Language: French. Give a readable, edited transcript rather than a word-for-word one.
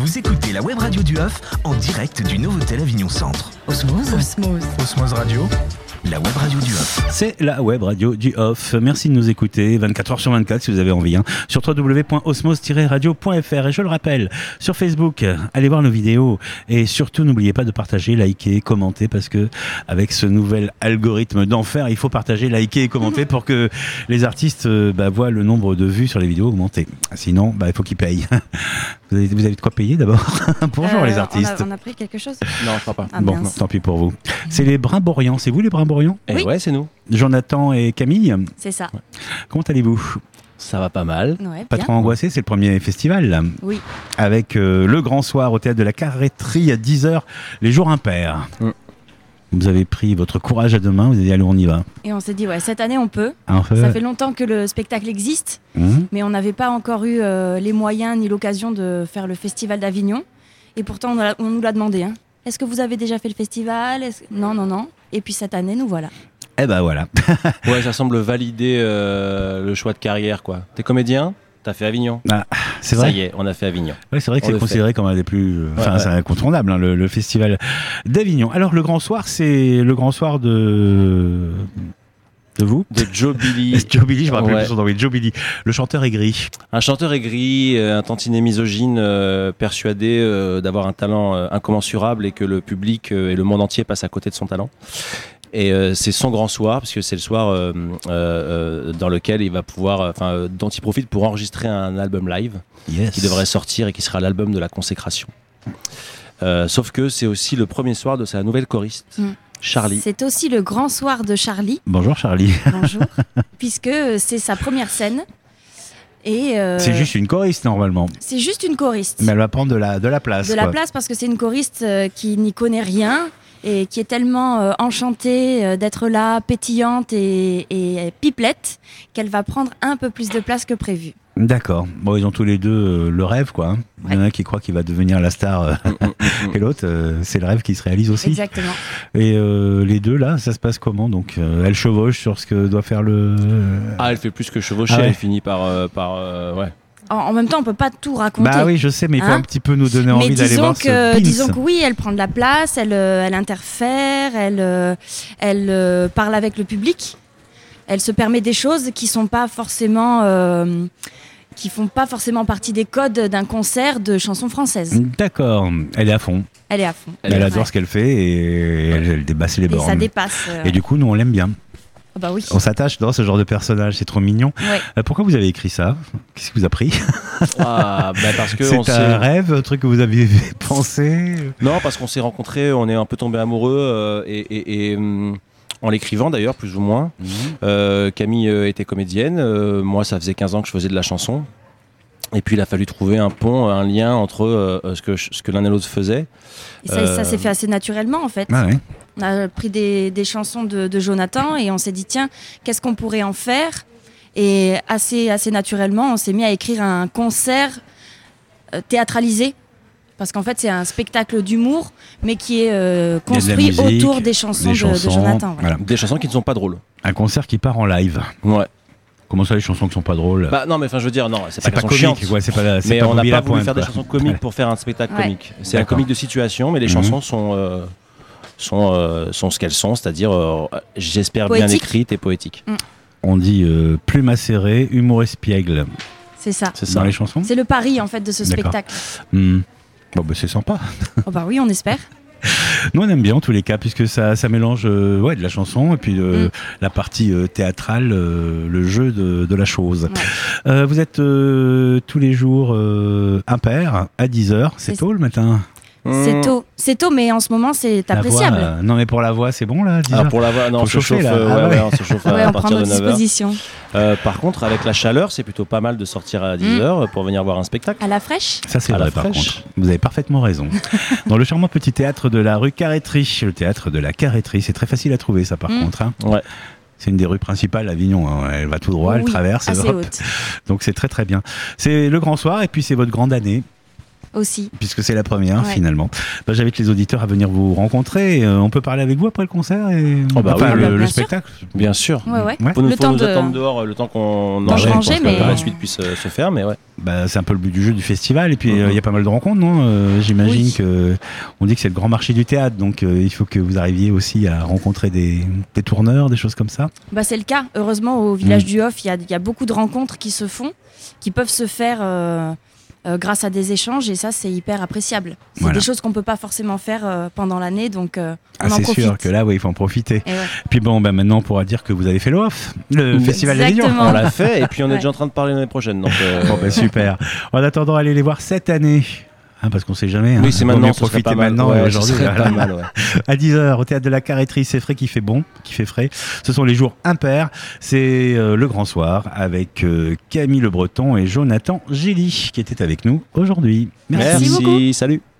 Vous écoutez la web radio du Off en direct du Novotel Avignon Centre. Osmose Radio. La web radio du Off. C'est la web radio du Off. Merci de nous écouter 24h/24 si vous avez envie, sur www.osmose-radio.fr. Et je le rappelle, sur Facebook, allez voir nos vidéos et surtout n'oubliez pas de partager, liker, commenter parce que avec ce nouvel algorithme d'enfer, il faut partager, liker et commenter pour que les artistes voient le nombre de vues sur les vidéos augmenter. Sinon, il faut qu'ils payent. Vous avez de quoi payer d'abord? Bonjour les artistes. On a pris quelque chose? Non, je crois pas. Bon, tant pis pour vous. C'est les Brimborians. C'est vous les Brimborians? Oui. Ouais, c'est nous. Jonathan et Camille. C'est ça. Comment allez-vous? Ça va pas mal. Ouais, Pas bien. trop angoissé, c'est le premier festival là. Oui. Avec le grand soir au théâtre de la Carretterie à 10h, les jours impairs. Vous avez pris votre courage à deux mains, vous avez dit allez on y va. Et on s'est dit, cette année on peut. Enfin, Ça fait longtemps que le spectacle existe, mais on n'avait pas encore eu les moyens ni l'occasion de faire le festival d'Avignon. Et pourtant, on nous l'a demandé. Est-ce que vous avez déjà fait le festival? Non. Et puis cette année, nous voilà. Eh ben voilà. Ouais, ça semble valider le choix de carrière, quoi. T'es comédien? T'as fait Avignon. Ah, c'est vrai. Ça y est, on a fait Avignon. Ouais, c'est vrai que On c'est le considéré comme un des plus... Ouais. c'est incontournable, le festival d'Avignon. Alors, le grand soir, c'est le grand soir de vous? De Joe Billy. Joe Billy, je me rappelle Ouais. plus son nom, oui, Joe Billy, le chanteur aigri. Un chanteur aigri, un tantinet misogyne, persuadé d'avoir un talent incommensurable et que le public et le monde entier passent à côté de son talent. Et c'est son grand soir, parce que c'est le soir dans lequel il va pouvoir, dont il profite pour enregistrer un album live qui devrait sortir et qui sera l'album de la consécration. Sauf que c'est aussi le premier soir de sa nouvelle choriste, Charlie. C'est aussi le grand soir de Charlie. Bonjour Charlie. Bonjour. Puisque c'est sa première scène. Et C'est juste une choriste normalement. c'est juste une choriste. Mais elle va prendre de la place. De la quoi. place parce que c'est une choriste qui n'y connaît rien et qui est tellement enchantée d'être là, pétillante et pipelette, qu'elle va prendre un peu plus de place que prévu. D'accord. Bon, ils ont tous les deux le rêve, quoi. Il y en a un qui croit qu'il va devenir la star et l'autre, c'est le rêve qui se réalise aussi. Exactement. Et les deux, là, ça se passe comment? Donc, elle chevauche sur ce que doit faire le... Ah, elle fait plus que chevaucher, Ah ouais. elle finit par ouais. En même temps, on peut pas tout raconter. Bah oui, je sais, mais il faut un petit peu nous donner envie Mais d'aller voir ce Pins. disons que oui, elle prend de la place, elle interfère, elle parle avec le public, elle se permet des choses qui sont pas forcément, qui font pas forcément partie des codes d'un concert de chansons françaises. D'accord, elle est à fond. Elle est à fond. Elle adore ce qu'elle fait et elle dépasse les Et bornes. ça dépasse. Et du coup, nous, on l'aime bien. Ah bah oui. On s'attache dans ce genre de personnage, c'est trop mignon. Ouais. Pourquoi vous avez écrit ça? Qu'est-ce qui vous a pris? Ah, parce que C'est un rêve, un truc que vous aviez pensé? Non, parce qu'on s'est rencontrés, on est un peu tombés amoureux en l'écrivant d'ailleurs, plus ou moins. Camille était comédienne, moi ça faisait 15 ans que je faisais de la chanson. Et puis il a fallu trouver un pont, un lien entre ce que l'un et l'autre faisait. Et ça s'est fait assez naturellement en fait. Ah ouais. On a pris des chansons de Jonathan et on s'est dit tiens, qu'est-ce qu'on pourrait en faire? Et assez naturellement, on s'est mis à écrire un concert théâtralisé. Parce qu'en fait, c'est un spectacle d'humour, mais qui est construit musique, autour des chansons, de Jonathan. Voilà. Des chansons qui ne sont pas drôles. Un concert qui part en live. Ouais. Comment ça, les chansons qui sont pas drôles? Bah non, mais je veux dire, non, c'est pas qu'elles sont comique, chiantes. ouais, c'est pas, Mais on n'a pas voulu faire des des chansons comiques pour faire un spectacle Ouais. comique. C'est un D'accord. comique de situation, mais les chansons sont ce qu'elles sont, c'est-à-dire, j'espère bien Poétique. écrites et poétiques. On dit plume acérée, humour espiègle. C'est ça. C'est Dans ça. les chansons? C'est le pari en fait de ce D'accord. spectacle. Bon, bah, c'est sympa. Oh bah oui, on espère. Nous, on aime bien en tous les cas, puisque ça mélange de la chanson et puis la partie théâtrale, le jeu de la chose. Ouais. Vous êtes tous les jours impairs à 10h. C'est tôt le matin? C'est tôt, mais en ce moment, c'est La appréciable. voix, non, mais pour la voix, c'est bon là, 10h? Ah, pour la voix, non, Faut on se chauffer, chauffe, là. Ah ouais. on se chauffe Ouais, à on prend partir de notre 9h. disposition. Par contre, avec la chaleur, c'est plutôt pas mal de sortir à 10h pour venir voir un spectacle. À la fraîche. Ça, c'est À vrai, la par fraîche. contre. Vous avez parfaitement raison. Dans le charmant petit théâtre de la rue Carretterie, le théâtre de la Carretterie, c'est très facile à trouver, ça, par contre. Hein. Ouais. C'est une des rues principales à Avignon. Hein. Elle va tout droit, elle Oui, traverse. assez hop. haute. Donc, c'est très, très bien. C'est le grand soir et puis c'est votre grande année. Aussi. Puisque c'est la première, Ouais. finalement. Bah, j'invite les auditeurs à venir vous rencontrer. On peut parler avec vous après le concert et... Oh bah enfin, oui, le bien sûr. spectacle. Bien sûr. Ouais. Ouais. Faut nous Le temps attendre de dehors, le temps qu'on d'engranger, enchaîne pour que mais- la suite puisse se faire, mais ouais. c'est un peu le but du jeu du festival. Et puis il y a pas mal de rencontres, non J'imagine que on dit que c'est le grand marché du théâtre, donc il faut que vous arriviez aussi à rencontrer des tourneurs, des choses comme ça. C'est le cas. Heureusement, au village du Hof, il y a beaucoup de rencontres qui se font, qui peuvent se faire grâce à des échanges, et ça, c'est hyper appréciable. C'est des choses qu'on peut pas forcément faire pendant l'année, donc on en profite. C'est sûr que là, il faut en profiter. Et ouais. Puis maintenant, on pourra dire que vous avez fait l'OFF, le Festival des Réunions. On l'a fait, et puis on est déjà en train de parler l'année prochaine. Donc super. En attendant, allez les voir cette année. Parce qu'on sait jamais. Oui, c'est maintenant. Profiter maintenant aujourd'hui. Pas mal, ouais. À 10h, au théâtre de la Carretterie, c'est frais qui fait bon, qui fait frais. Ce sont les jours impairs. C'est le grand soir avec Camille Le Breton et Jonathan Gély qui étaient avec nous aujourd'hui. Merci beaucoup. Salut.